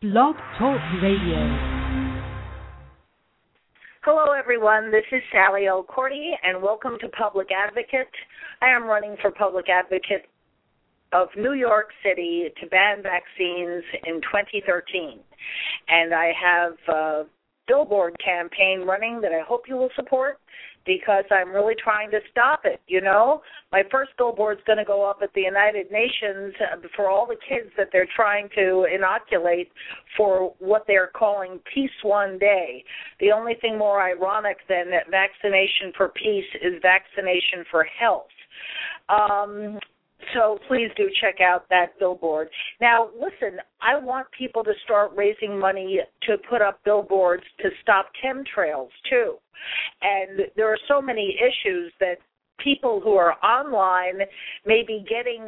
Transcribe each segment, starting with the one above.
Blog Talk Radio. Hello, everyone. This is Sally O'Cordy, and welcome to Public Advocate. I am running for Public Advocate of New York City to ban vaccines in 2013. And I have a billboard campaign running that I hope you will support because I'm really trying to stop it, you know. My first billboard's going to go up at the United Nations for all the kids that they're trying to inoculate for what they're calling Peace One Day. The only thing more ironic than vaccination for peace is vaccination for health. So please do check out that billboard. Now, listen, I want people to start raising money to put up billboards to stop chemtrails, too. And there are so many issues that people who are online may be getting,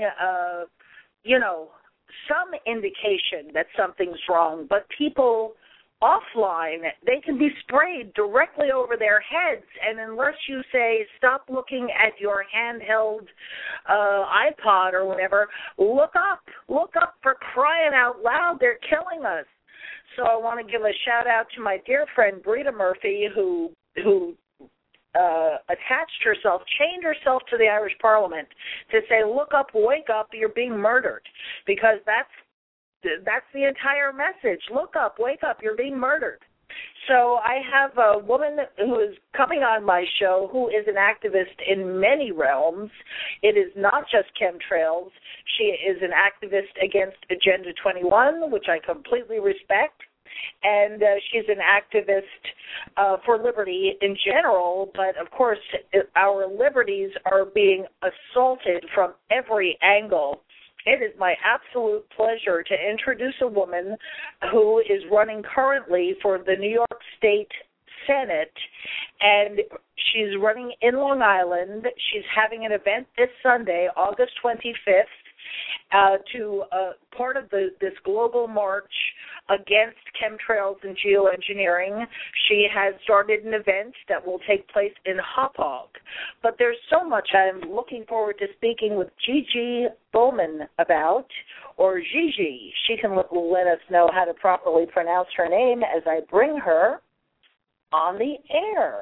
some indication that something's wrong, but people offline, they can be sprayed directly over their heads, and unless you say, stop looking at your handheld iPod or whatever, look up for crying out loud, they're killing us. So I want to give a shout-out to my dear friend Brita Murphy, who chained herself to the Irish Parliament to say, look up, wake up, you're being murdered, because that's the entire message. Look up, wake up, you're being murdered. So I have a woman who is coming on my show who is an activist in many realms. It is not just chemtrails. She is an activist against Agenda 21, which I completely respect. And she's an activist for liberty in general, but of course our liberties are being assaulted from every angle. It is my absolute pleasure to introduce a woman who is running currently for the New York State Senate, and she's running in Long Island. She's having an event this Sunday, August 25th, to part of this global march against chemtrails and geoengineering. She has started an event that will take place in Hauppauge. But there's so much I'm looking forward to speaking with Gigi Bowman about, or Gigi. She can let us know how to properly pronounce her name as I bring her on the air.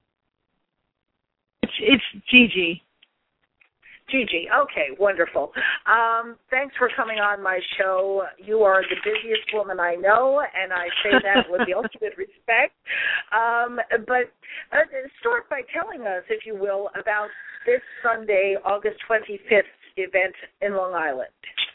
It's Gigi. Gigi, okay, wonderful. Thanks for coming on my show. You are the busiest woman I know, and I say that with the ultimate respect. But start by telling us, if you will, about this Sunday, August 25th event in Long Island.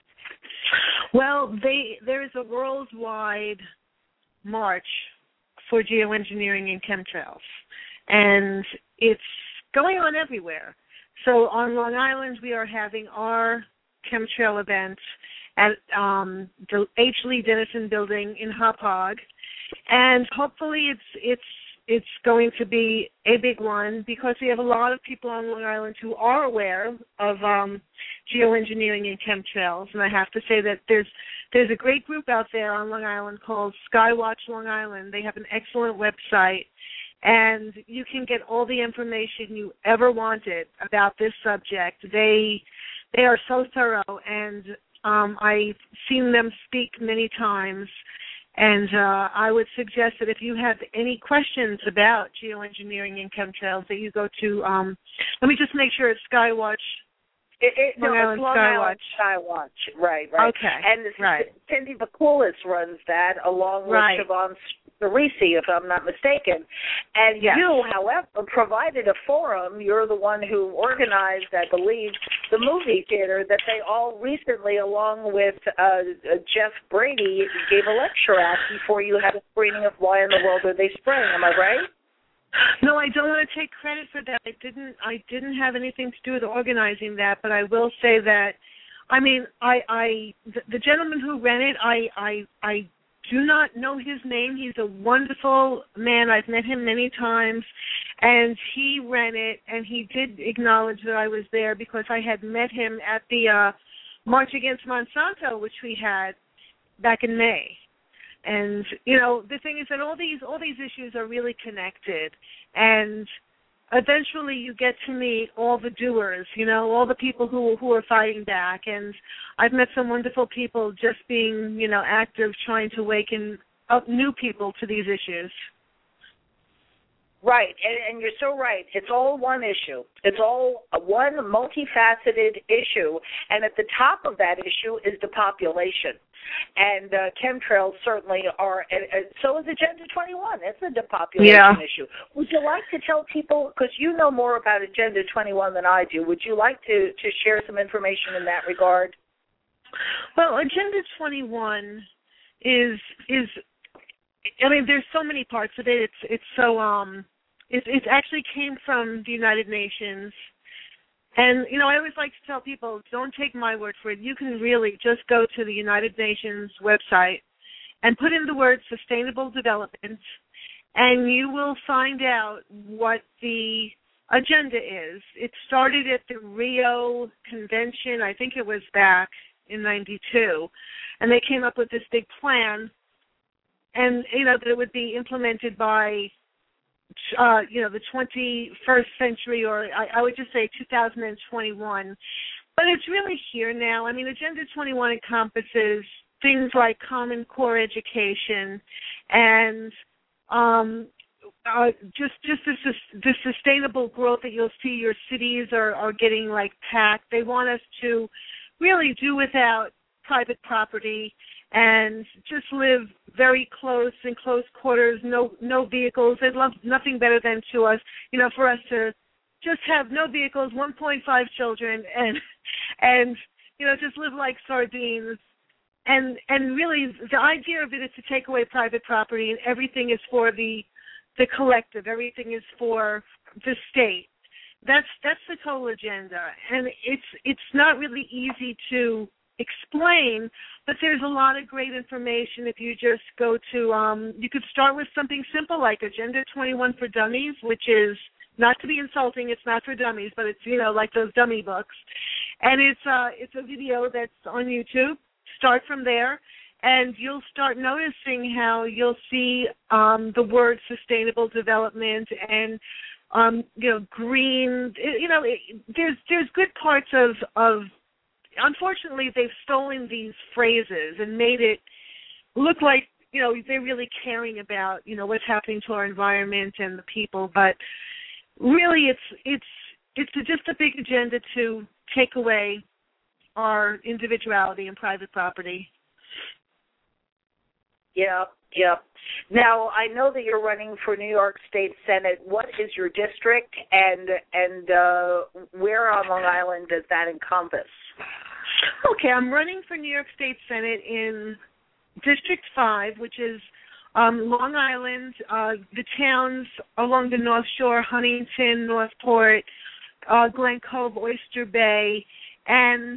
Well, there is a worldwide march for geoengineering and chemtrails, and it's going on everywhere. So on Long Island, we are having our chemtrail event at the H. Lee Dennison building in Hauppauge, and hopefully it's going to be a big one because we have a lot of people on Long Island who are aware of geoengineering and chemtrails, and I have to say that there's a great group out there on Long Island called Skywatch Long Island. They have an excellent website, and you can get all the information you ever wanted about this subject. They are so thorough, and I've seen them speak many times. And I would suggest that if you have any questions about geoengineering and chemtrails, that you go to, let me just make sure it's Skywatch. It's Long Island Skywatch. Right. Okay. And Cindy Bakulis runs that along with Siobhan Cerisi, if I'm not mistaken. And you, however, provided a forum. You're the one who organized, I believe, the movie theater that they all recently, along with Jeff Brady, gave a lecture at before you had a screening of Why in the World Are They Spraying? Am I right? No, I don't want to take credit for that. I didn't have anything to do with organizing that, but I will say that, I mean, the gentleman who ran it, I do not know his name. He's a wonderful man. I've met him many times, and he ran it, and he did acknowledge that I was there because I had met him at the March Against Monsanto, which we had back in May. And, you know, the thing is that all these issues are really connected. And eventually you get to meet all the doers, all the people who are fighting back. And I've met some wonderful people just being, active, trying to waken up new people to these issues. Right, and you're so right. It's all one issue. It's all one multifaceted issue, and at the top of that issue is the population. And chemtrails certainly are, and so is Agenda 21. It's a depopulation issue. Would you like to tell people, because you know more about Agenda 21 than I do, would you like to share some information in that regard? Well, Agenda 21 is there's so many parts of it. It's so it actually came from the United Nations, and I always like to tell people, don't take my word for it. You can really just go to the United Nations website and put in the word sustainable development, and you will find out what the agenda is. It started at the Rio Convention. I think it was back in '92, and they came up with this big plan. And, that it would be implemented by, the 21st century, or I would just say 2021. But it's really here now. Agenda 21 encompasses things like Common Core education and just the sustainable growth that you'll see. Your cities are getting, packed. They want us to really do without private property and just live very close, in close quarters, no vehicles. They'd love nothing better than for us to just have no vehicles, 1.5 children, and just live like sardines. And really, the idea of it is to take away private property, and everything is for the collective. Everything is for the state. That's the total agenda, and it's not really easy to explain, but there's a lot of great information if you just go to, you could start with something simple like Agenda 21 for Dummies, which is, not to be insulting, it's not for dummies, but it's, like those dummy books. And it's a video that's on YouTube. Start from there, and you'll start noticing how you'll see the word sustainable development and, green, there's good parts of unfortunately, they've stolen these phrases and made it look like, they're really caring about, what's happening to our environment and the people. But really, it's just a big agenda to take away our individuality and private property. Yeah. Now, I know that you're running for New York State Senate. What is your district, and where on Long Island does that encompass? Okay, I'm running for New York State Senate in District 5, which is Long Island, the towns along the North Shore, Huntington, Northport, Glen Cove, Oyster Bay, and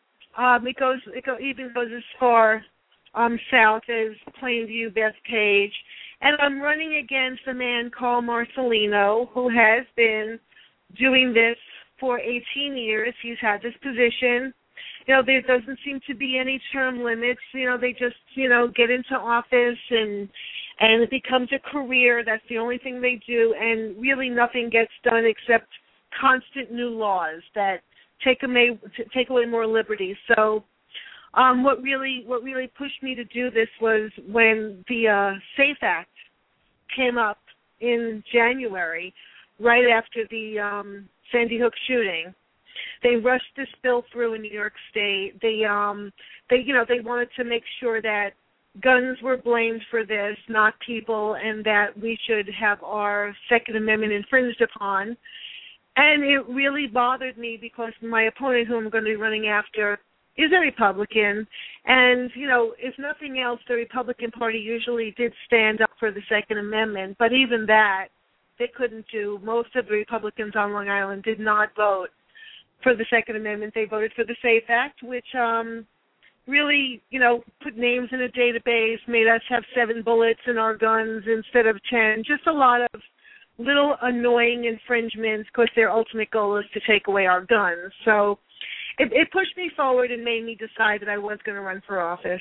it even goes as far south as Plainview, Bethpage. And I'm running against a man called Marcelino, who has been doing this for 18 years. He's had this position. There doesn't seem to be any term limits. They just, get into office and it becomes a career. That's the only thing they do. And really nothing gets done except constant new laws that take away more liberties. So what really pushed me to do this was when the SAFE Act came up in January, right after the Sandy Hook shooting. They rushed this bill through in New York State. They wanted to make sure that guns were blamed for this, not people, and that we should have our Second Amendment infringed upon. And it really bothered me because my opponent, who I'm going to be running after, is a Republican. And, if nothing else, the Republican Party usually did stand up for the Second Amendment. But even that, they couldn't do. Most of the Republicans on Long Island did not vote for the Second Amendment. They voted for the SAFE Act, which really, put names in a database, made us have 7 bullets in our guns instead of 10. Just a lot of little annoying infringements because their ultimate goal is to take away our guns. So it pushed me forward and made me decide that I was going to run for office.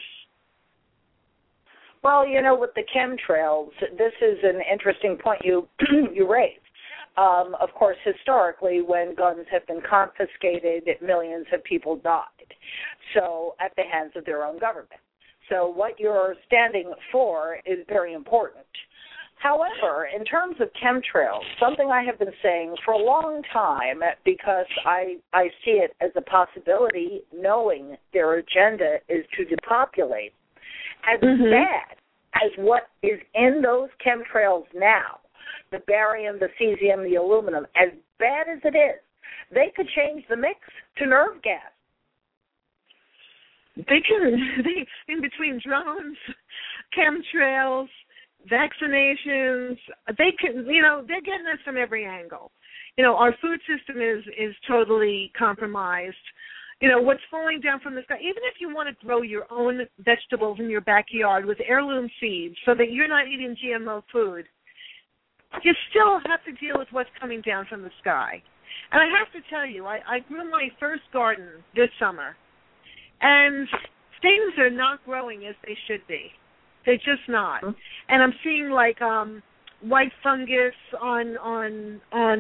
Well, with the chemtrails, this is an interesting point you raised. Of course, historically, when guns have been confiscated, millions of people died. So, at the hands of their own government. So, what you're standing for is very important. However, in terms of chemtrails, something I have been saying for a long time, because I see it as a possibility, knowing their agenda is to depopulate, as bad as what is in those chemtrails now, the barium, the cesium, the aluminum, as bad as it is, they could change the mix to nerve gas. They in between drones, chemtrails, vaccinations, they can, they're getting us from every angle. Our food system is totally compromised. What's falling down from the sky, even if you want to grow your own vegetables in your backyard with heirloom seeds so that you're not eating GMO food, you still have to deal with what's coming down from the sky. And I have to tell you, I grew my first garden this summer, and things are not growing as they should be. They're just not. And I'm seeing like white fungus on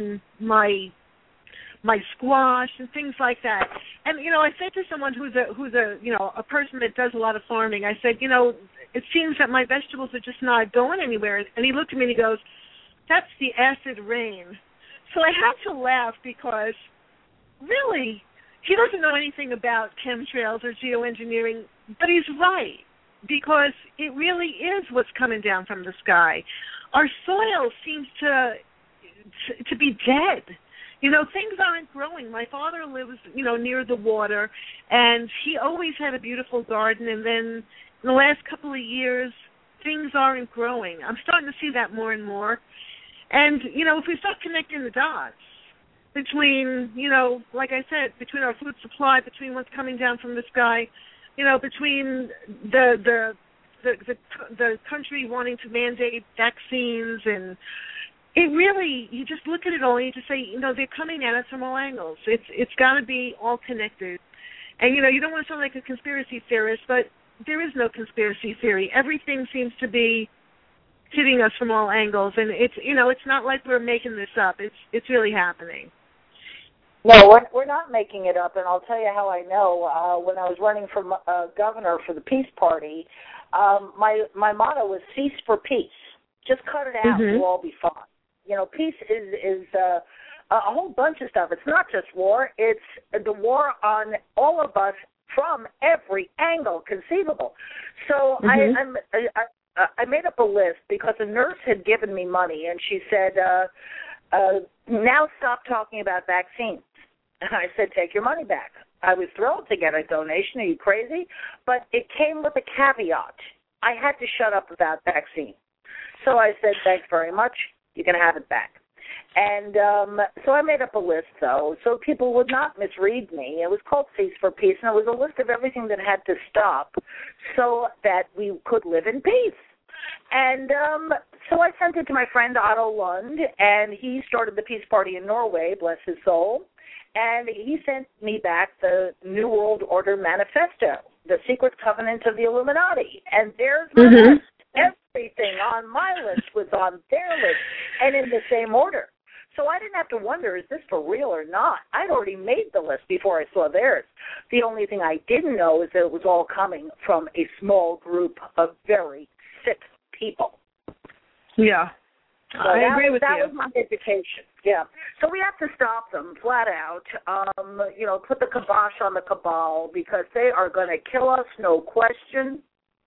my squash and things like that. And I said to someone who's a person that does a lot of farming, I said, it seems that my vegetables are just not going anywhere. And he looked at me and he goes, "That's the acid rain." So I had to laugh because really, he doesn't know anything about chemtrails or geoengineering, but he's right, because it really is what's coming down from the sky. Our soil seems to be dead. Things aren't growing. My father lives, near the water, and he always had a beautiful garden, and then in the last couple of years, things aren't growing. I'm starting to see that more and more. And, if we start connecting the dots between, like I said, between our food supply, between what's coming down from the sky, between the country wanting to mandate vaccines, and it really, you just look at it all and you just say, they're coming at us from all angles. It's got to be all connected. And, you don't want to sound like a conspiracy theorist, but there is no conspiracy theory. Everything seems to be hitting us from all angles, and it's not like we're making this up. It's really happening. No, we're not making it up, and I'll tell you how I know. When I was running for governor for the Peace Party, my motto was "Cease for peace." Just cut it out, we'll all be fine. Peace is a whole bunch of stuff. It's not just war; it's the war on all of us from every angle conceivable. So I made up a list because a nurse had given me money, and she said, now stop talking about vaccines. And I said, take your money back. I was thrilled to get a donation. Are you crazy? But it came with a caveat. I had to shut up about vaccines. So I said, thanks very much. You can have it back. And so I made up a list, though, so people would not misread me. It was called Cease for Peace, and it was a list of everything that had to stop so that we could live in peace. And so I sent it to my friend Otto Lund, and he started the Peace Party in Norway, bless his soul. And he sent me back the New World Order Manifesto, the Secret Covenant of the Illuminati. And there's my list. Everything on my list was on their list, and in the same order. So I didn't have to wonder, is this for real or not? I'd already made the list before I saw theirs. The only thing I didn't know is that it was all coming from a small group of very sick people. Yeah. So I agree with you. That was my education. Yeah. So we have to stop them flat out, put the kibosh on the cabal, because they are going to kill us, no question.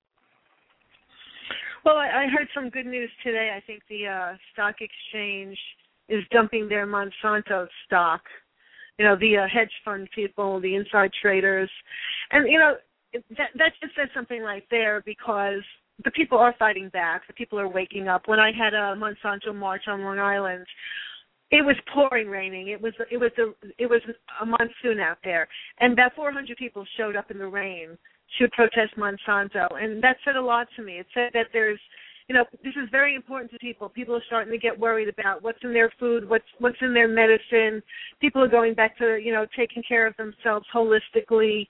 Well, I heard some good news today. I think the stock exchange is dumping their Monsanto stock. The hedge fund people, the inside traders. And, that just says something right there, because the people are fighting back. The people are waking up. When I had a Monsanto march on Long Island, it was pouring raining. It was a monsoon out there, and about 400 people showed up in the rain to protest Monsanto, and that said a lot to me. It said that there's, this is very important to people. People are starting to get worried about what's in their food, what's in their medicine. People are going back to, taking care of themselves holistically.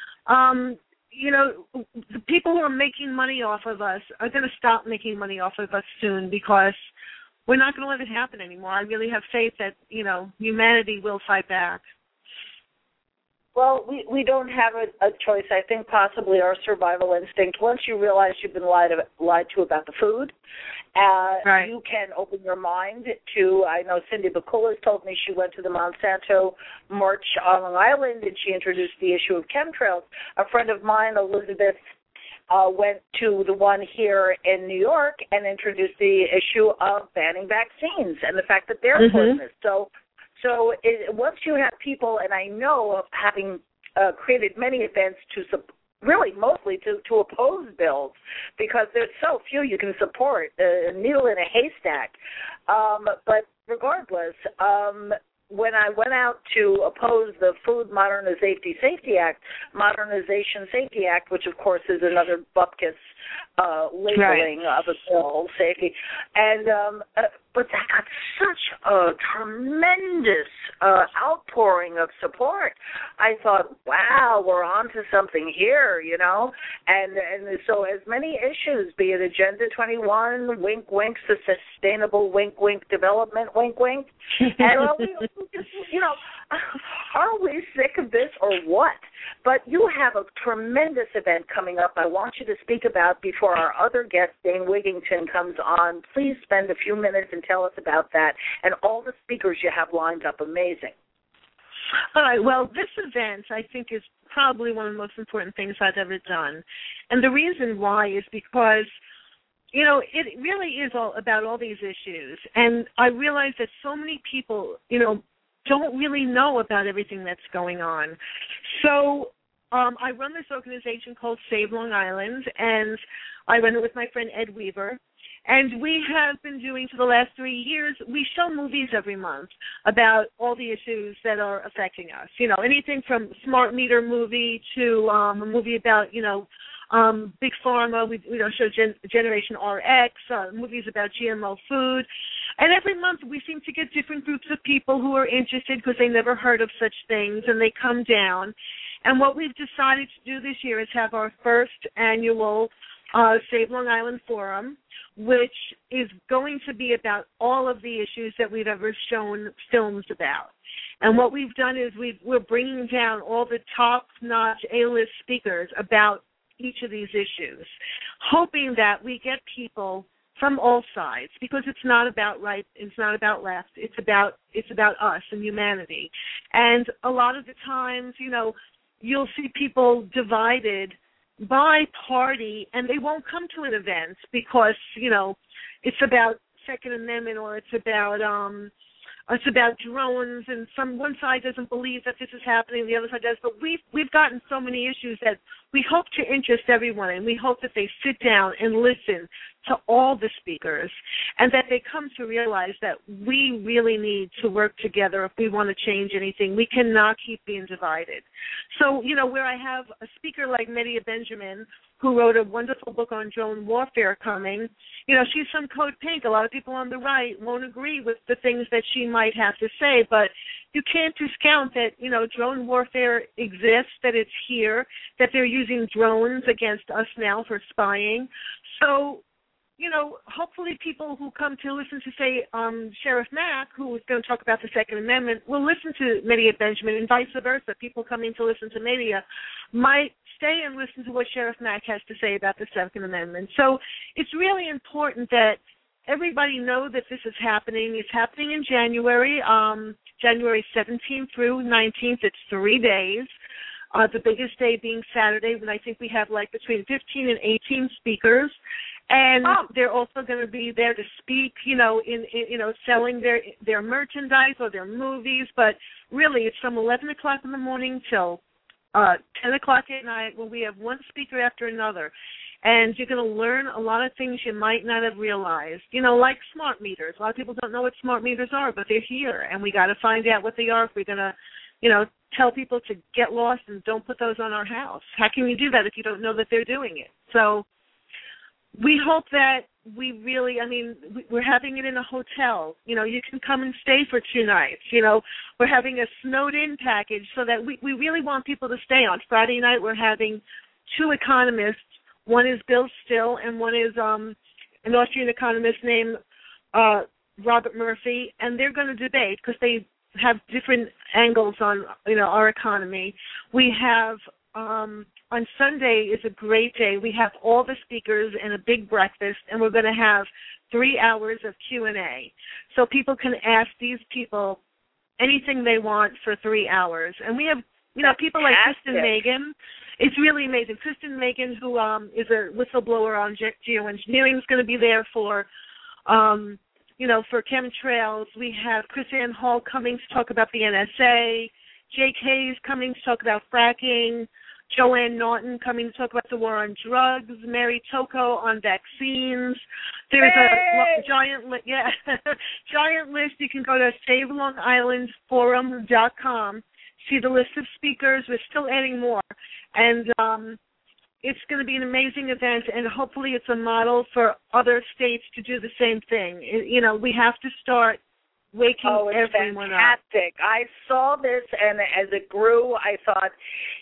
The people who are making money off of us are going to stop making money off of us soon, because we're not going to let it happen anymore. I really have faith that, humanity will fight back. Well, we don't have a choice. I think possibly our survival instinct, once you realize you've been lied to about the food, right. You can open your mind to, I know Cindy Bakula told me she went to the Monsanto March on Long Island and she introduced the issue of chemtrails. A friend of mine, Elizabeth, went to the one here in New York and introduced the issue of banning vaccines and the fact that they're poisonous. So once you have people, and I know of having created many events really mostly to oppose bills because there's so few you can support, a needle in a haystack. But regardless, when I went out to oppose the Food Modernization Safety Act, which of course is another bupkis labeling of a bill, safety, and but that got such a tremendous outpouring of support. I thought, wow, we're on to something here, and so as many issues, be it Agenda 21, wink, wink, sustainable wink, wink development, wink, wink, and are we sick of this or what? But you have a tremendous event coming up I want you to speak about before our other guest, Dane Wigington, comes on. Please spend a few minutes and tell us about that and all the speakers you have lined up. Amazing. All right. Well, this event, I think, is probably one of the most important things I've ever done. And the reason why is because, it really is all about all these issues. And I realize that so many people, don't really know about everything that's going on. So I run this organization called Save Long Island, and I run it with my friend Ed Weaver. And we have been doing, for the last 3 years, we show movies every month about all the issues that are affecting us. Anything from smart meter movie to a movie about, Big Pharma. We show Generation RX, movies about GMO food. And every month we seem to get different groups of people who are interested because they never heard of such things, and they come down. And what we've decided to do this year is have our first annual Save Long Island Forum, which is going to be about all of the issues that we've ever shown films about. And what we've done is we're bringing down all the top-notch A-list speakers about each of these issues, hoping that we get people from all sides, because it's not about right, it's not about left, it's about us and humanity. And a lot of the times, you'll see people divided by party, and they won't come to an event because, it's about Second Amendment or it's about drones, and one side doesn't believe that this is happening, the other side does. But we've gotten so many issues that we hope to interest everyone, and we hope that they sit down and listen to all the speakers, and that they come to realize that we really need to work together if we want to change anything. We cannot keep being divided. So, where I have a speaker like Medea Benjamin, who wrote a wonderful book on drone warfare coming, she's from Code Pink. A lot of people on the right won't agree with the things that she might have to say, but you can't discount that, drone warfare exists, that it's here, that they're using drones against us now for spying. So, hopefully people who come to listen to, say, Sheriff Mack, who is going to talk about the Second Amendment, will listen to Medea Benjamin, and vice versa. People coming to listen to Medea might stay and listen to what Sheriff Mack has to say about the Second Amendment. So it's really important that everybody know that this is happening. It's happening in January, January 17th through 19th. It's 3 days. The biggest day being Saturday, when I think we have between 15 and 18 speakers. And they're also going to be there to speak, in selling their merchandise or their movies. But really, it's from 11 o'clock in the morning till 10 o'clock at night, when we have one speaker after another. And you're going to learn a lot of things you might not have realized, like smart meters. A lot of people don't know what smart meters are, but they're here, and we got to find out what they are if we're going to, tell people to get lost and don't put those on our house. How can you do that if you don't know that they're doing it? So we hope that we're having it in a hotel. You can come and stay for 2 nights. We're having a snowed-in package so that we really want people to stay. On Friday night, we're having 2 economists. One is Bill Still, and one is an Austrian economist named Robert Murphy, and they're going to debate because they have different angles on, our economy. We have on Sunday is a great day. We have all the speakers and a big breakfast, and we're going to have 3 hours of Q&A. So people can ask these people anything they want for 3 hours. And we have, people like Kristen Megan. It's really amazing. Kristen Megan, who is a whistleblower on geoengineering, is going to be there for chemtrails. We have Chris Ann Hall coming to talk about the NSA. Jake Hayes coming to talk about fracking. Joanne Norton coming to talk about the war on drugs. Mary Tocco on vaccines. There's a giant list. Yeah, giant list. You can go to SaveLongIslandForum.com. See the list of speakers. We're still adding more, and it's going to be an amazing event. And hopefully, it's a model for other states to do the same thing. We have to start waking everyone fantastic. Up. I saw this, and as it grew, I thought,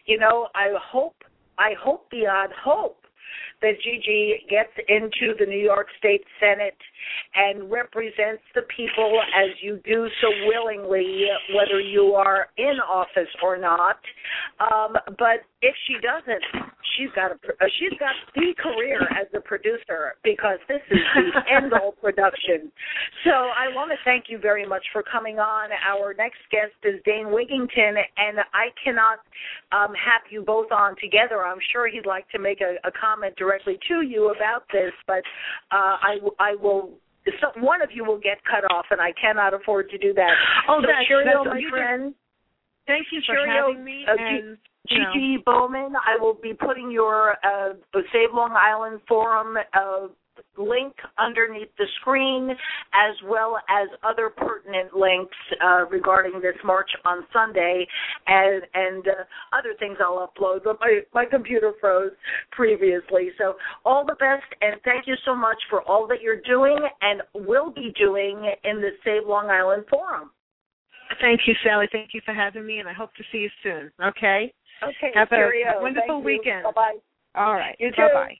I hope beyond hope that Gigi gets into the New York State Senate and represents the people as you do so willingly, whether you are in office or not. But if she doesn't, she's got the career as a producer, because this is the end-all production. So I want to thank you very much for coming on. Our next guest is Dane Wigington, and I cannot have you both on together. I'm sure he'd like to make a comment directly to you about this, but I will. So one of you will get cut off, and I cannot afford to do that. Oh, so that's cheerio, my friend. Thank you for having me. Gigi Bowman, I will be putting your Save Long Island Forum link underneath the screen, as well as other pertinent links regarding this march on Sunday, and other things I'll upload, but my computer froze previously. So all the best, and thank you so much for all that you're doing and will be doing in the Save Long Island Forum. Thank you, Sally. Thank you for having me, and I hope to see you soon. Okay? Okay. Have cheerio. a wonderful weekend. Bye-bye. All right. You too. Bye-bye.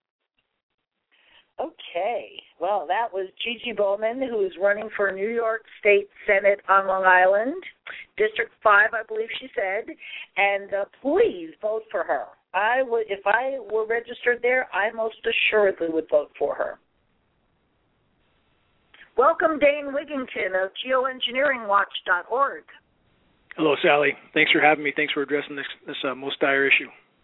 Okay. Well, that was Gigi Bowman, who is running for New York State Senate on Long Island, District 5, I believe she said. And please vote for her. If I were registered there, I most assuredly would vote for her. Welcome, Dane Wigington of geoengineeringwatch.org. Hello, Sally. Thanks for having me. Thanks for addressing this most dire issue.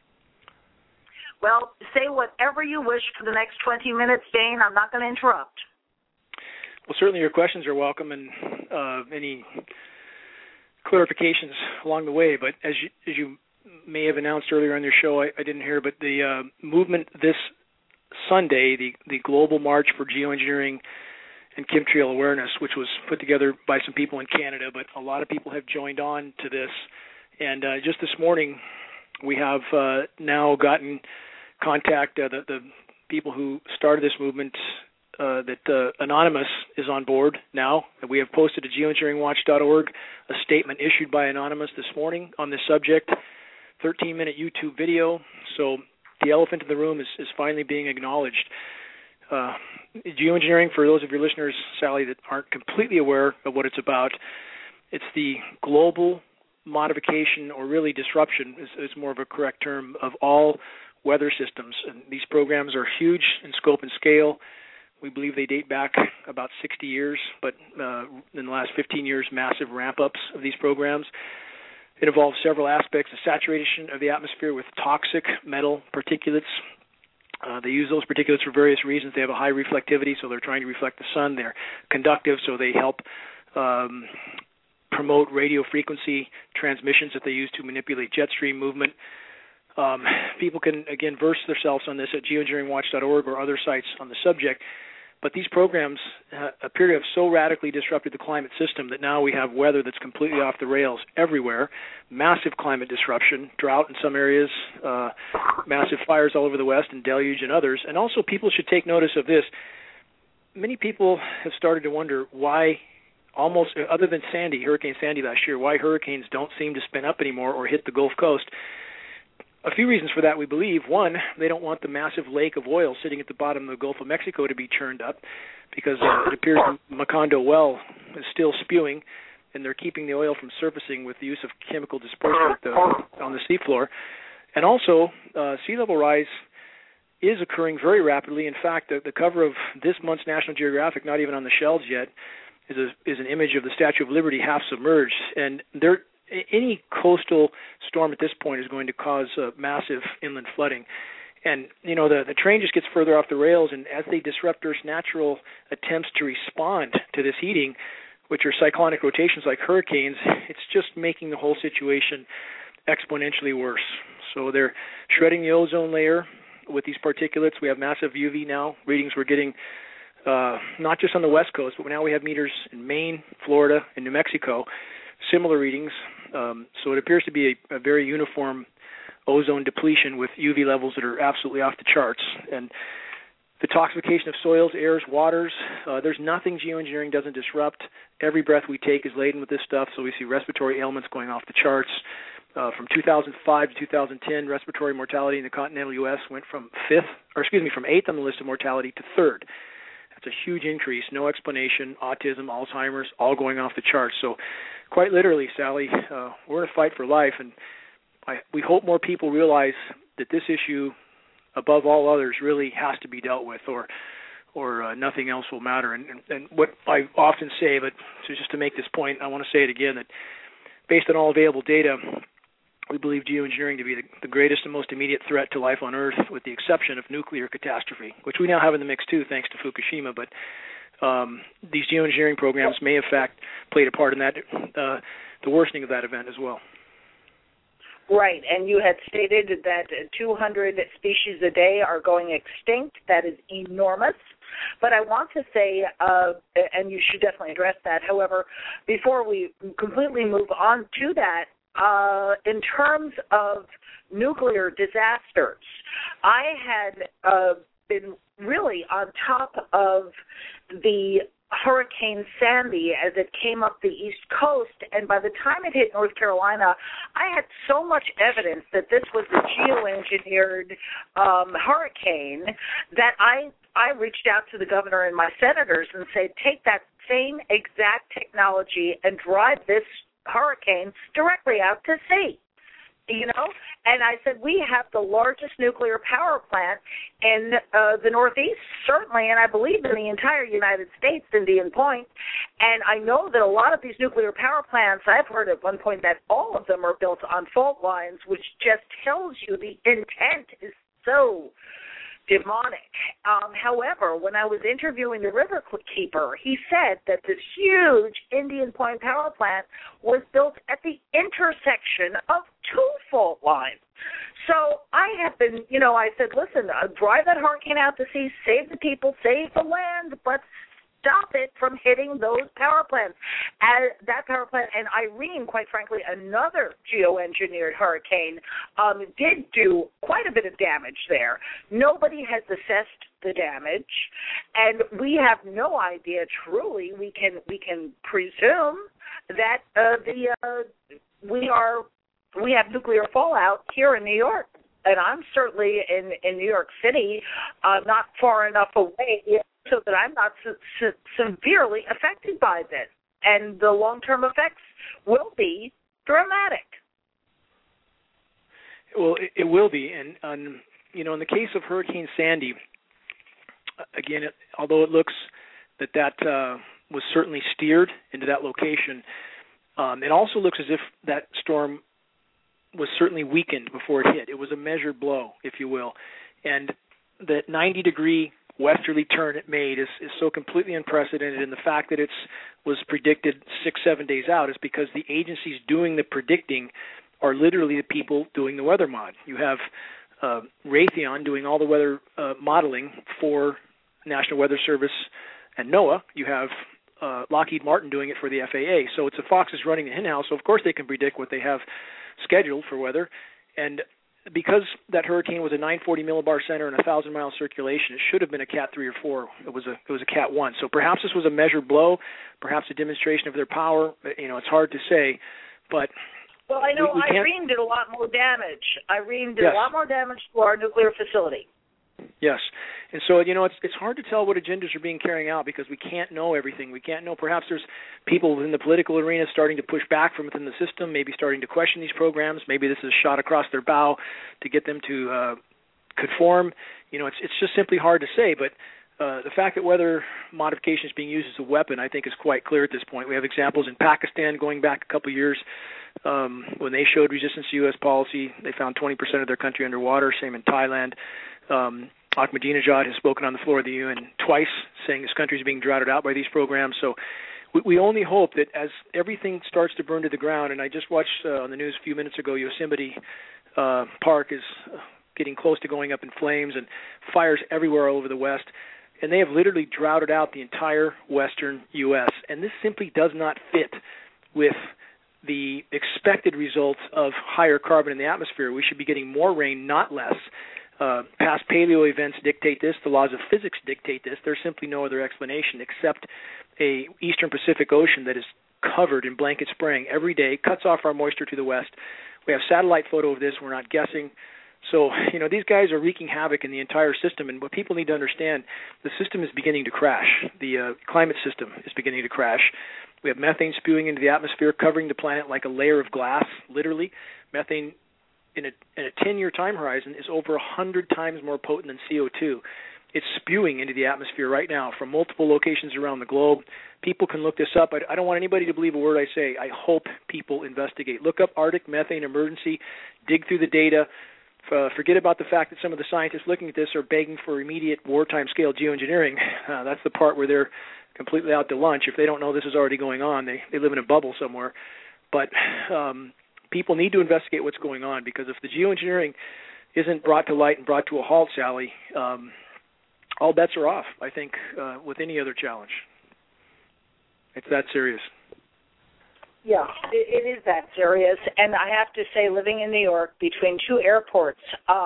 Well, say whatever you wish for the next 20 minutes, Dane. I'm not going to interrupt. Well, certainly your questions are welcome, and any clarifications along the way. But as you may have announced earlier on your show, I didn't hear, but the movement this Sunday, the Global March for Geoengineering and Chemtrail Awareness, which was put together by some people in Canada, but a lot of people have joined on to this. And just this morning, we have now gotten contact, the people who started this movement, that Anonymous is on board now. We have posted to geoengineeringwatch.org a statement issued by Anonymous this morning on this subject, 13-minute YouTube video. So the elephant in the room is finally being acknowledged. Geoengineering, for those of your listeners, Sally, that aren't completely aware of what it's about, it's the global modification, or really disruption is more of a correct term, of all weather systems. And these programs are huge in scope and scale. We believe they date back about 60 years, but in the last 15 years, massive ramp-ups of these programs. It involves several aspects: the saturation of the atmosphere with toxic metal particulates. They use those particulates for various reasons. They have a high reflectivity, so they're trying to reflect the sun. They're conductive, so they help promote radio frequency transmissions that they use to manipulate jet stream movement. People can, again, verse themselves on this at geoengineeringwatch.org or other sites on the subject. But these programs appear to have so radically disrupted the climate system that now we have weather that's completely off the rails everywhere, massive climate disruption, drought in some areas, massive fires all over the West, and deluge in others. And also people should take notice of this. Many people have started to wonder why, almost other than Hurricane Sandy last year, why hurricanes don't seem to spin up anymore or hit the Gulf Coast. A few reasons for that, we believe. One, they don't want the massive lake of oil sitting at the bottom of the Gulf of Mexico to be churned up, because it appears the Macondo well is still spewing, and they're keeping the oil from surfacing with the use of chemical dispersant on the seafloor. And also, sea level rise is occurring very rapidly. In fact, the cover of this month's National Geographic, not even on the shelves yet, is an image of the Statue of Liberty half submerged. And any coastal storm at this point is going to cause massive inland flooding. And, the train just gets further off the rails, and as they disrupt Earth's natural attempts to respond to this heating, which are cyclonic rotations like hurricanes, it's just making the whole situation exponentially worse. So they're shredding the ozone layer with these particulates. We have massive UV now readings we're getting, not just on the West Coast, but now we have meters in Maine, Florida, and New Mexico, similar readings. So it appears to be a very uniform ozone depletion with UV levels that are absolutely off the charts. And the toxification of soils, airs, waters, there's nothing geoengineering doesn't disrupt. Every breath we take is laden with this stuff, so we see respiratory ailments going off the charts. From 2005 to 2010, respiratory mortality in the continental U.S. went from 8th on the list of mortality to 3rd. That's a huge increase. No explanation. Autism, Alzheimer's, all going off the charts. So quite literally, Sally, we're in a fight for life, and we hope more people realize that this issue, above all others, really has to be dealt with, or nothing else will matter. And what I often say, but just to make this point, I want to say it again, that based on all available data, we believe geoengineering to be the greatest and most immediate threat to life on Earth, with the exception of nuclear catastrophe, which we now have in the mix too, thanks to Fukushima. But these geoengineering programs may, in fact, played a part in that, the worsening of that event as well. Right, and you had stated that 200 species a day are going extinct. That is enormous. But I want to say, and you should definitely address that, however, before we completely move on to that, in terms of nuclear disasters, I had been really on top of the Hurricane Sandy as it came up the East Coast, and by the time it hit North Carolina, I had so much evidence that this was a geoengineered hurricane that I reached out to the governor and my senators and said, take that same exact technology and drive this hurricane directly out to sea. And I said, we have the largest nuclear power plant in the Northeast, certainly, and I believe in the entire United States, Indian Point. And I know that a lot of these nuclear power plants, I've heard at one point that all of them are built on fault lines, which just tells you the intent is so demonic. However, when I was interviewing the riverkeeper, he said that this huge Indian Point power plant was built at the intersection of 2 fault lines. So I have been, I said, listen, drive that hurricane out to sea, save the people, save the land, but stop it from hitting those power plants. That power plant and Irene, quite frankly, another geoengineered hurricane, did do quite a bit of damage there. Nobody has assessed the damage, and we have no idea truly. We can presume that we have nuclear fallout here in New York. And I'm certainly in New York City, not far enough away so that I'm not severely affected by this. And the long-term effects will be dramatic. Well, it will be. And in the case of Hurricane Sandy, again, although it looks that was certainly steered into that location, it also looks as if that storm was certainly weakened before it hit. It was a measured blow, if you will. And that 90-degree westerly turn it made is so completely unprecedented, and the fact that it was predicted 6-7 days out is because the agencies doing the predicting are literally the people doing the weather mod. You have Raytheon doing all the weather modeling for National Weather Service and NOAA. You have Lockheed Martin doing it for the FAA. So it's a foxes running the henhouse, so of course they can predict what they have scheduled for weather. And because that hurricane was a 940 millibar center and a 1,000-mile circulation, it should have been a Cat 3 or 4. It was a Cat 1. So perhaps this was a measured blow, perhaps a demonstration of their power. It's hard to say, but Well, I know Irene did a lot more damage. Irene did a lot more damage to our nuclear facility. Yes. And so, it's hard to tell what agendas are being carried out because we can't know everything. We can't know. Perhaps there's people within the political arena starting to push back from within the system, maybe starting to question these programs. Maybe this is a shot across their bow to get them to conform. It's just simply hard to say. But the fact that weather modification is being used as a weapon, I think, is quite clear at this point. We have examples in Pakistan going back a couple of years when they showed resistance to U.S. policy. They found 20% of their country underwater. Same in Thailand. Ahmadinejad has spoken on the floor of the UN twice, saying this country is being droughted out by these programs. So we only hope that as everything starts to burn to the ground, and I just watched on the news a few minutes ago, Yosemite Park is getting close to going up in flames and fires everywhere all over the West, and they have literally droughted out the entire western U.S., and this simply does not fit with the expected results of higher carbon in the atmosphere. We should be getting more rain, not less. Past paleo events dictate this. The laws of physics dictate this. There's simply no other explanation except a eastern Pacific Ocean that is covered in blanket spraying every day, cuts off our moisture to the west. We have satellite photo of this. We're not guessing. So, these guys are wreaking havoc in the entire system, and what people need to understand, the system is beginning to crash. The climate system is beginning to crash. We have methane spewing into the atmosphere, covering the planet like a layer of glass, literally. Methane in a 10-year time horizon is over 100 times more potent than CO2. It's spewing into the atmosphere right now from multiple locations around the globe. People can look this up. I don't want anybody to believe a word I say. I hope people investigate. Look up Arctic methane emergency, dig through the data. Forget about the fact that some of the scientists looking at this are begging for immediate wartime scale geoengineering. That's the part where they're completely out to lunch. If they don't know this is already going on, they live in a bubble somewhere. But people need to investigate what's going on, because if the geoengineering isn't brought to light and brought to a halt, Sally, all bets are off, I think, with any other challenge. It's that serious. Yeah, it is that serious. And I have to say, living in New York between two airports,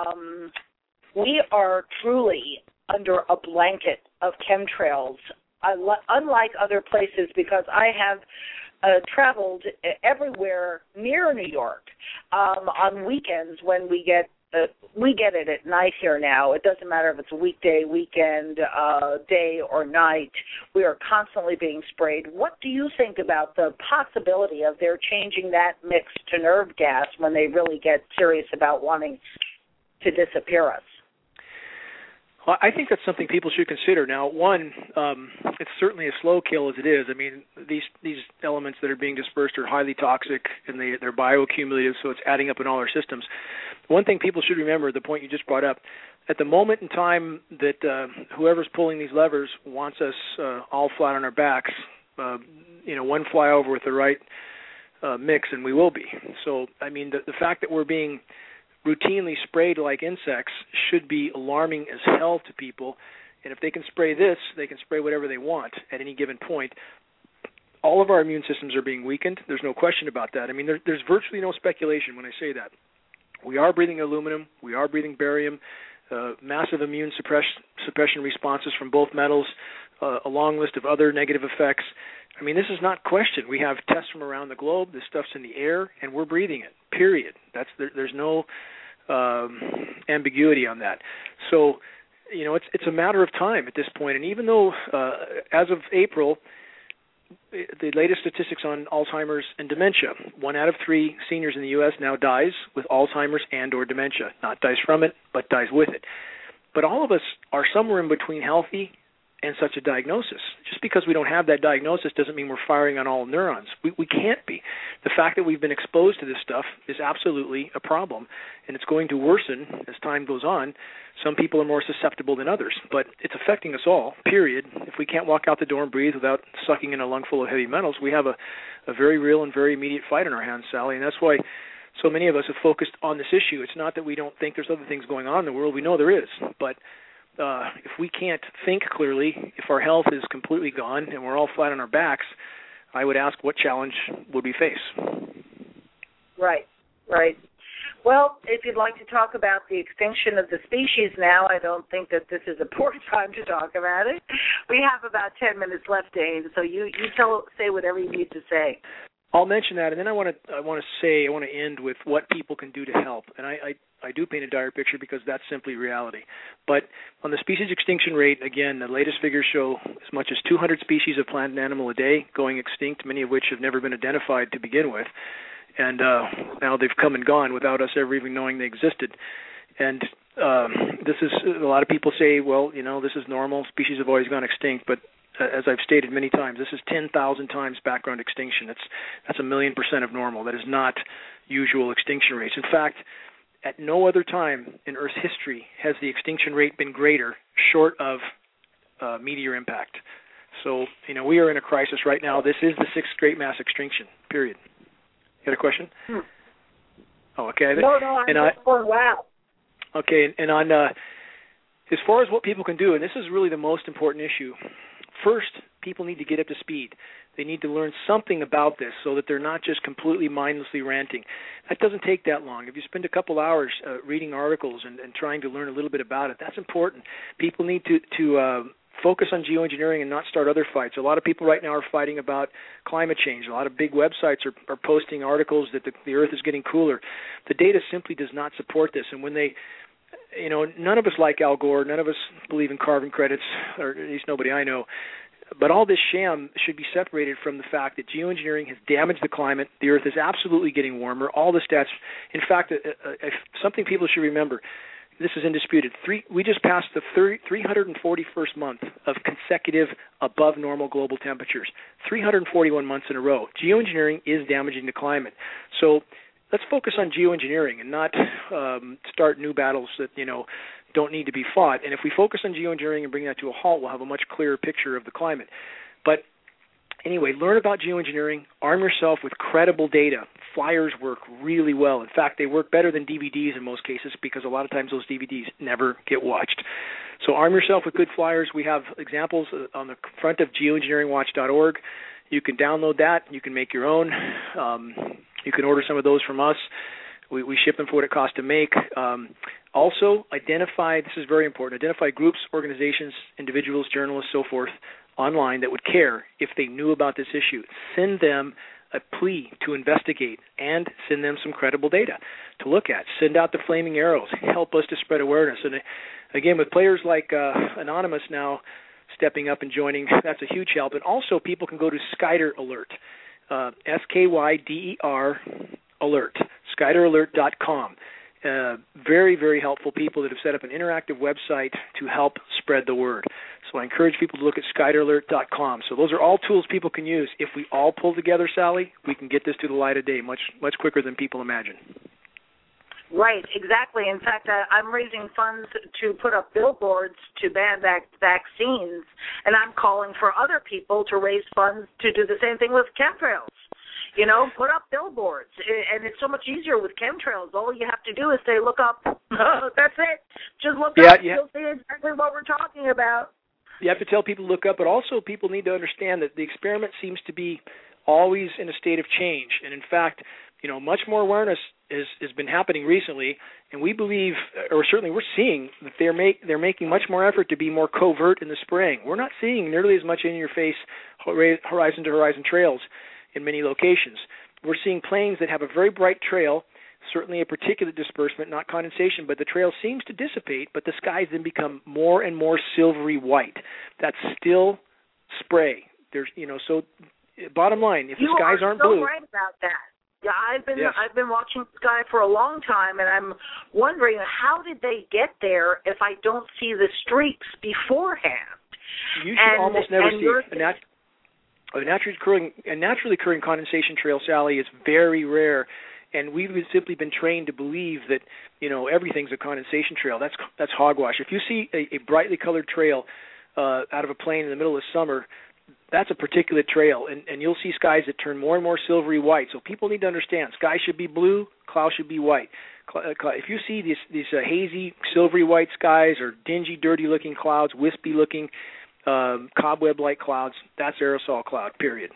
we are truly under a blanket of chemtrails, unlike other places, because I have traveled everywhere near New York on weekends when we get it at night here now. It doesn't matter if it's a weekday, weekend, day, or night. We are constantly being sprayed. What do you think about the possibility of their changing that mix to nerve gas when they really get serious about wanting to disappear us? Well, I think that's something people should consider. Now, one, it's certainly a slow kill as it is. I mean, these elements that are being dispersed are highly toxic, and they're bioaccumulative, so it's adding up in all our systems. One thing people should remember, the point you just brought up, at the moment in time that whoever's pulling these levers wants us all flat on our backs, one flyover with the right mix, and we will be. So, I mean, the fact that we're being routinely sprayed like insects should be alarming as hell to people. And if they can spray this, they can spray whatever they want at any given point. All of our immune systems are being weakened. There's no question about that. I mean, there's virtually no speculation when I say that. We are breathing aluminum. We are breathing barium. Massive immune suppression responses from both metals, a long list of other negative effects. I mean, this is not questioned. We have tests from around the globe. This stuff's in the air, and we're breathing it, period. There's no ambiguity on that. So, it's a matter of time at this point. And even though, as of April, the latest statistics on Alzheimer's and dementia, 1 out of 3 seniors in the U.S. now dies with Alzheimer's and or dementia. Not dies from it, but dies with it. But all of us are somewhere in between healthy and such a diagnosis. Just because we don't have that diagnosis doesn't mean we're firing on all neurons. We can't be. The fact that we've been exposed to this stuff is absolutely a problem, and it's going to worsen as time goes on. Some people are more susceptible than others, but it's affecting us all, period. If we can't walk out the door and breathe without sucking in a lungful of heavy metals, we have a very real and very immediate fight on our hands, Sally, and that's why so many of us have focused on this issue. It's not that we don't think there's other things going on in the world. We know there is, but if we can't think clearly, if our health is completely gone and we're all flat on our backs, I would ask what challenge would we face? Right. Well, if you'd like to talk about the extinction of the species now, I don't think that this is a poor time to talk about it. We have about 10 minutes left, Dane, so you say whatever you need to say. I'll mention that, and then I want to end with what people can do to help. And I do paint a dire picture because that's simply reality. But on the species extinction rate, again, the latest figures show as much as 200 species of plant and animal a day going extinct, many of which have never been identified to begin with. And now they've come and gone without us ever even knowing they existed. And this is, a lot of people say, well, this is normal. Species have always gone extinct. But as I've stated many times, this is 10,000 times background extinction. That's 1,000,000% of normal. That is not usual extinction rates. In fact, at no other time in Earth's history has the extinction rate been greater, short of meteor impact. So, we are in a crisis right now. This is the sixth great mass extinction, period. You got a question? Oh, okay. No, I'm just going, wow. Okay, and on as far as what people can do, and this is really the most important issue, first, people need to get up to speed. They need to learn something about this so that they're not just completely mindlessly ranting. That doesn't take that long. If you spend a couple hours reading articles and trying to learn a little bit about it, that's important. People need to focus on geoengineering and not start other fights. A lot of people right now are fighting about climate change. A lot of big websites are posting articles that the Earth is getting cooler. The data simply does not support this. And when they, none of us like Al Gore. None of us believe in carbon credits, or at least nobody I know. But all this sham should be separated from the fact that geoengineering has damaged the climate. The Earth is absolutely getting warmer. All the stats. In fact, something people should remember, this is indisputed. We just passed the 341st month of consecutive above normal global temperatures, 341 months in a row. Geoengineering is damaging the climate. So let's focus on geoengineering and not start new battles that, don't need to be fought. And if we focus on geoengineering and bring that to a halt, we'll have a much clearer picture of the climate. But anyway, learn about geoengineering. Arm yourself with credible data. Flyers work really well. In fact, they work better than DVDs in most cases because a lot of times those DVDs never get watched. So arm yourself with good flyers. We have examples on the front of geoengineeringwatch.org. You can download that. You can make your own. You can order some of those from us. We ship them for what it costs to make. Also, identify, this is very important, identify groups, organizations, individuals, journalists, so forth, online that would care if they knew about this issue. Send them a plea to investigate and send them some credible data to look at. Send out the flaming arrows. Help us to spread awareness. And again, with players like Anonymous now stepping up and joining, that's a huge help. And also, people can go to Skyder Alert, SKYDER Alert, SkyderAlert.com. Very, very helpful people that have set up an interactive website to help spread the word. So I encourage people to look at SkyderAlert.com. So those are all tools people can use. If we all pull together, Sally, we can get this to the light of day much quicker than people imagine. Right, exactly. In fact, I'm raising funds to put up billboards to ban vaccines, and I'm calling for other people to raise funds to do the same thing with chemtrails. Put up billboards, and it's so much easier with chemtrails. All you have to do is say, look up. That's it. Just look up. You'll see exactly what we're talking about. You have to tell people to look up, but also people need to understand that the experiment seems to be always in a state of change. And in fact, much more awareness has been happening recently, and we believe, or certainly we're seeing, that they're making much more effort to be more covert in the spraying. We're not seeing nearly as much in-your-face horizon-to-horizon trails in many locations. We're seeing planes that have a very bright trail, certainly a particulate disbursement, not condensation, but the trail seems to dissipate, but the skies then become more and more silvery white. That's still spray. So bottom line, if the skies aren't blue. You are so right about that. Yeah, I've been watching the sky for a long time, and I'm wondering, how did they get there if I don't see the streaks beforehand? You should almost never see a naturally occurring condensation trail, Sally, is very rare, and we've simply been trained to believe that everything's a condensation trail. That's hogwash. If you see a brightly colored trail out of a plane in the middle of summer, that's a particulate trail, and you'll see skies that turn more and more silvery white. So people need to understand, skies should be blue, clouds should be white. If you see these hazy, silvery white skies or dingy, dirty-looking clouds, wispy-looking, cobweb-like clouds, that's aerosol cloud, period.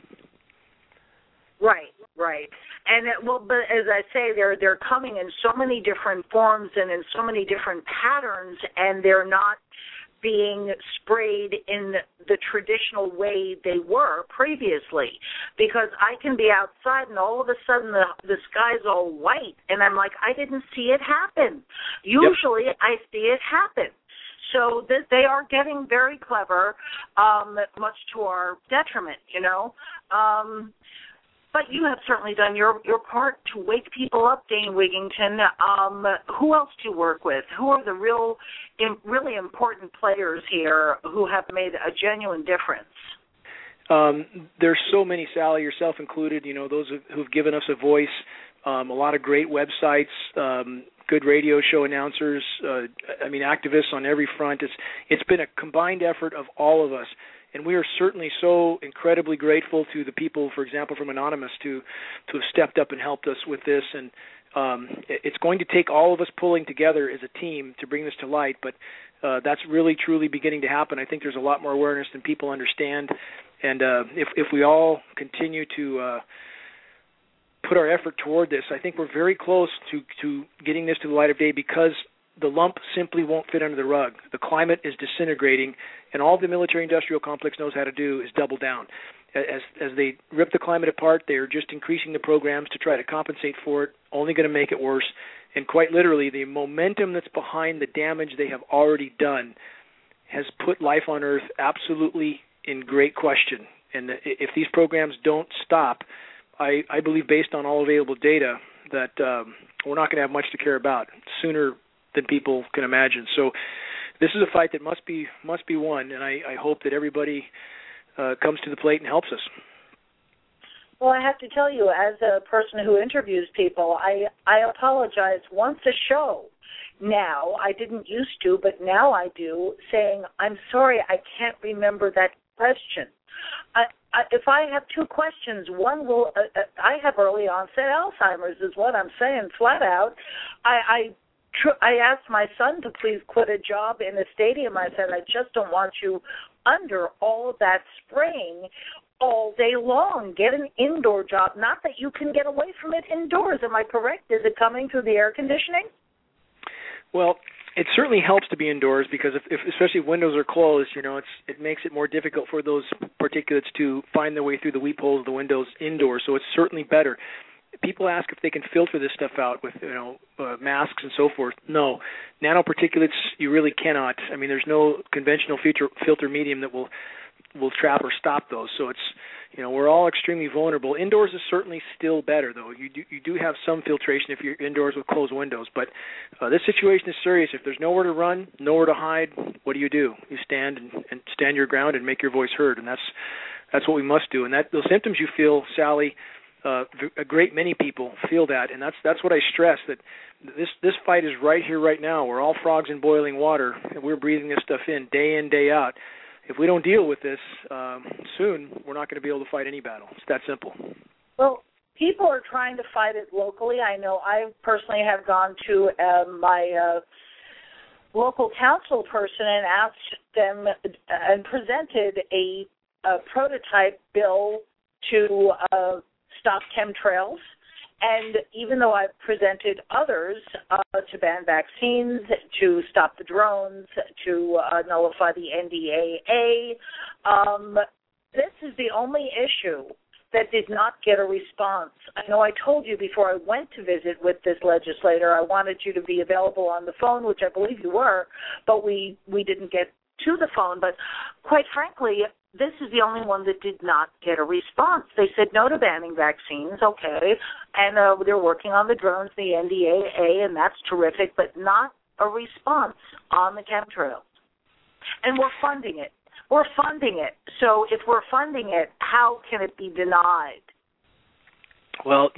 Right. And but as I say, they're coming in so many different forms and in so many different patterns, and they're not being sprayed in the traditional way they were previously, because I can be outside and all of a sudden the sky's all white and I'm like, I didn't see it happen. Usually I see it happen. So they are getting very clever, much to our detriment, But you have certainly done your part to wake people up, Dane Wigington. Who else do you work with? Who are the really important players here who have made a genuine difference? There's so many, Sally, yourself included, those who've given us a voice, a lot of great websites, good radio show announcers, activists on every front. It's been a combined effort of all of us. And we are certainly so incredibly grateful to the people, for example, from Anonymous to have stepped up and helped us with this. And it's going to take all of us pulling together as a team to bring this to light. But that's really, truly beginning to happen. I think there's a lot more awareness than people understand. And if we all continue to put our effort toward this, I think we're very close to getting this to the light of day, because the lump simply won't fit under the rug. The climate is disintegrating, and all the military-industrial complex knows how to do is double down. As they rip the climate apart, they are just increasing the programs to try to compensate for it, only going to make it worse. And quite literally, the momentum that's behind the damage they have already done has put life on Earth absolutely in great question. And if these programs don't stop, I believe, based on all available data, that we're not going to have much to care about sooner than people can imagine. So this is a fight that must be won, and I hope that everybody comes to the plate and helps us. Well, I have to tell you, as a person who interviews people, I apologize once a show now. I didn't used to, but now I do, saying, I'm sorry, I can't remember that question. If I have two questions, one will, I have early onset Alzheimer's is what I'm saying, flat out. I asked my son to please quit a job in a stadium. I said, I just don't want you under all of that spraying all day long. Get an indoor job. Not that you can get away from it indoors. Am I correct? Is it coming through the air conditioning? Well, it certainly helps to be indoors, because if especially if windows are closed, it makes it more difficult for those particulates to find their way through the weep holes of the windows indoors. So it's certainly better. People ask if they can filter this stuff out with masks and so forth. No, nanoparticulates you really cannot. I mean, there's no conventional filter medium that will trap or stop those. So it's we're all extremely vulnerable. Indoors is certainly still better, though. You do have some filtration if you're indoors with closed windows. But this situation is serious. If there's nowhere to run, nowhere to hide, what do? You stand and stand your ground and make your voice heard, and that's what we must do. And those symptoms you feel, Sally. A great many people feel that, and that's what I stress, that this fight is right here, right now. We're all frogs in boiling water, and we're breathing this stuff in, day out. If we don't deal with this soon, we're not going to be able to fight any battle. It's that simple. Well, people are trying to fight it locally. I know I personally have gone to my local council person and asked them and presented a prototype bill to stop chemtrails, and even though I've presented others to ban vaccines, to stop the drones, to nullify the NDAA, this is the only issue that did not get a response. I know I told you before I went to visit with this legislator, I wanted you to be available on the phone, which I believe you were, but we didn't get to the phone. But quite frankly, this is the only one that did not get a response. They said no to banning vaccines, okay, and they're working on the drones, the NDAA, and that's terrific, but not a response on the chemtrails. And we're funding it. So if we're funding it, how can it be denied? Well,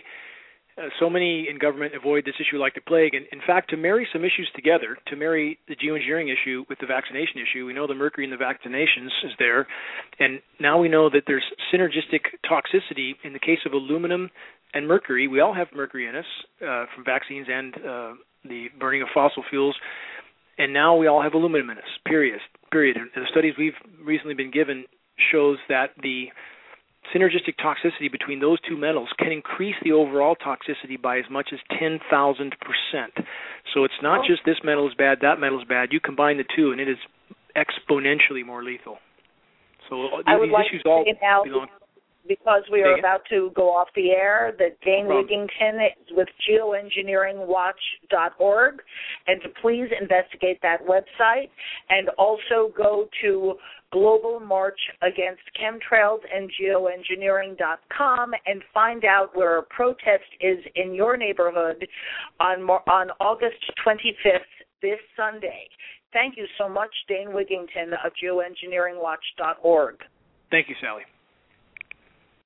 so many in government avoid this issue like the plague. And in fact, to marry some issues together, to marry the geoengineering issue with the vaccination issue, we know the mercury in the vaccinations is there. And now we know that there's synergistic toxicity in the case of aluminum and mercury. We all have mercury in us from vaccines and the burning of fossil fuels. And now we all have aluminum in us, period. And the studies we've recently been given shows that the synergistic toxicity between those two metals can increase the overall toxicity by as much as 10,000%. So it's not just this metal is bad, that metal is bad. You combine the two, and it is exponentially more lethal. So I would these like issues to all say now, belong. because we are about to go off the air, that Dane No Wigington is with geoengineeringwatch.org, and to please investigate that website, and also go to Global March Against Chemtrails and Geoengineering.com and find out where a protest is in your neighborhood on August 25th, this Sunday. Thank you so much, Dane Wigington of geoengineeringwatch.org. Thank you, Sally.